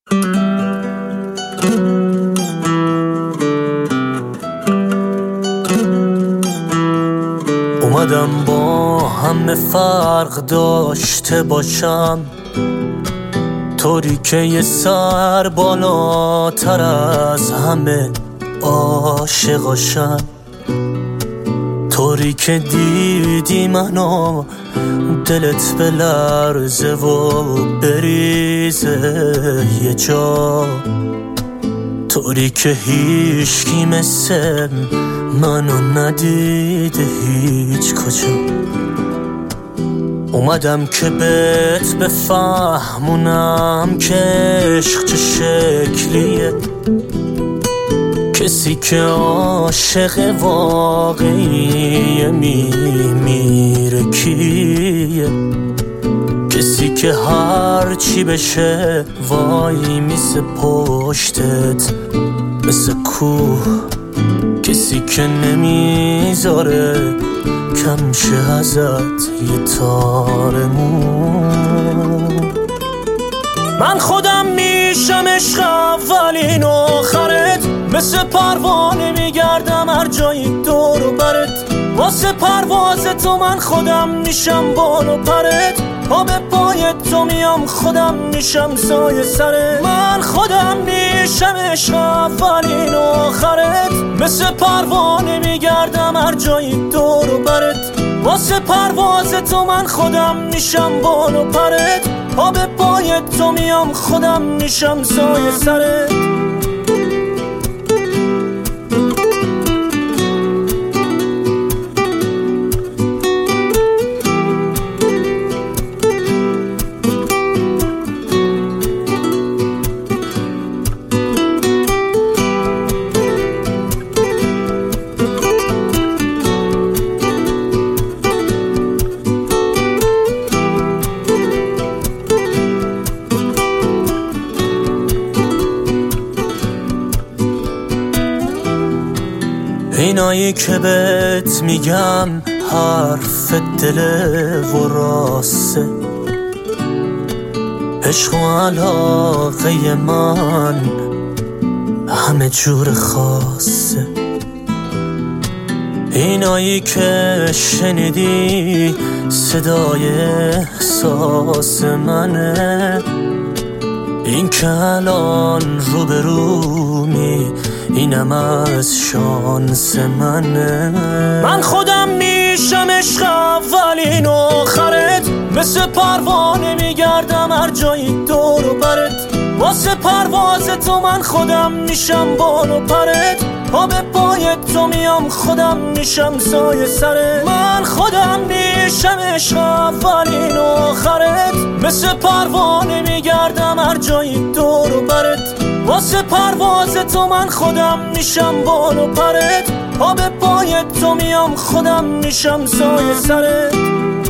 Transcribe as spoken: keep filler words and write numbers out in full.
اومدم با همه فرق داشته باشم، طوری که یه سر بالاتر از همه عاشقاشم، طوری که دیدی منو دلت بلرزه و بریزه یه جا، طوری که هیچکی مثل منو ندیده هیچ کجا. اومدم که بهت بفهمونم که عشق چه شکلیه، کسی که عاشق واقعی میمیره کیه، کسی که هر چی بشه وای میسه پشتت مثل کوه، کسی که نمیذاره کم شه ازت یه تارمون. من خودم میشم عشق اولین و آخرت، مثل پروانه میگردم هر جایی دور و برت، واسه پرواز تو من خودم میشم بال و پرت، پا به پایت تو میام خودم میشم سایه سرت. من خودم میشم عشق اولین و آخرت، مثل پروانه میگردم هر جایی دور و برت، واسه پرواز تو من خودم میشم بال و پرت، پا به پایت تو میام خودم میشم سایه سرت. اینایی که بهت میگم حرف دل و راسته، عشق و علاقه من همه جور خاصه. اینایی که شنیدی صدای احساس منه، این که الان روبرومی اینم از شانس منه. من خودم میشم عشق اولین و آخرت، مثل پروانه میگردم هر جایی دور و برت، واسه پرواز تو من خودم میشم بال و پرت، پا به پایت تو میام خودم میشم سایه سرت. من خودم میشم عشق اولین و آخرت، مثل پروانه میگردم هر جایی دور و برت، واسه پرواز تو من خودم میشم بال و پرت، پا به پایت تو میام خودم میشم سایه سرت.